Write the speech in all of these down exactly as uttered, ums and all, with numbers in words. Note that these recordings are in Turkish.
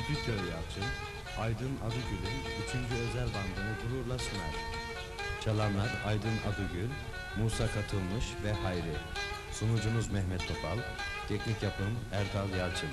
Stüdyo Yalçın, Aydın Adıgül'ün üçüncü özel bandını gururla sunar. Çalanlar Aydın Adıgül, Musa Katılmış ve Hayri. Sunucunuz Mehmet Topal, teknik yapım Erdal Yalçın.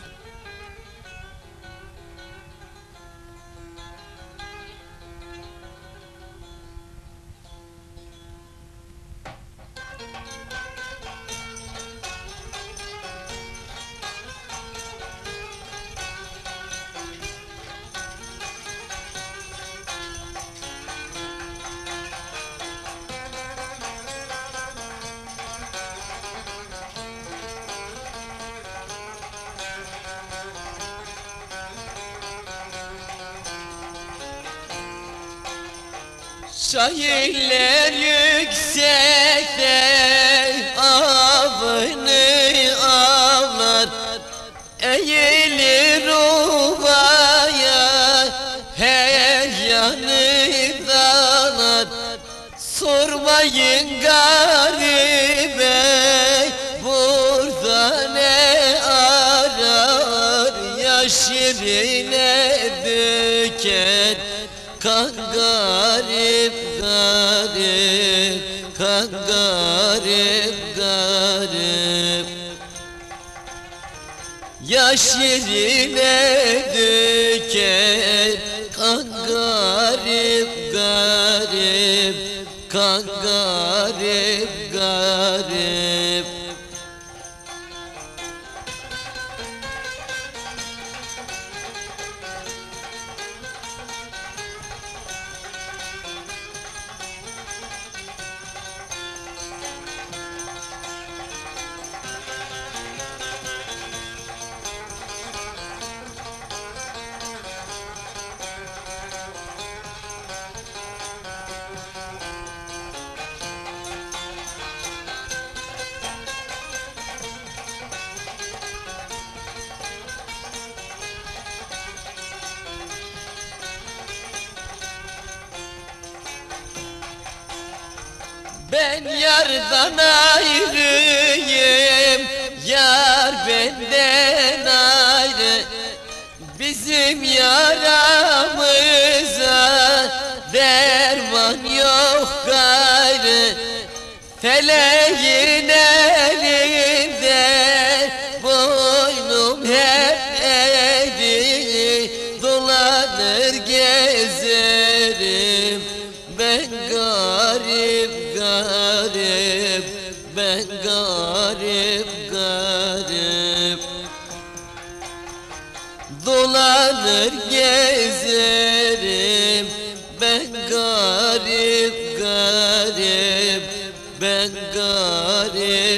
Şairler yüksekte avını avlar, eğilir ovaya her yanı dağlar. Sormayın garibe burada ne arar, yaş yerine döker kan garip garip, kan garip garip. Yaş yerine döker kan garip garip, kan garip garip. Ben yardan ayrıyım, yar benden ayrı. Bizim yaramıza derman yok gayrı. Feleğin elinde boynum hep eğri, dolanır gezerim ben garip garip, ben garip garip. Dolanır gezerim ben garip garip, ben garip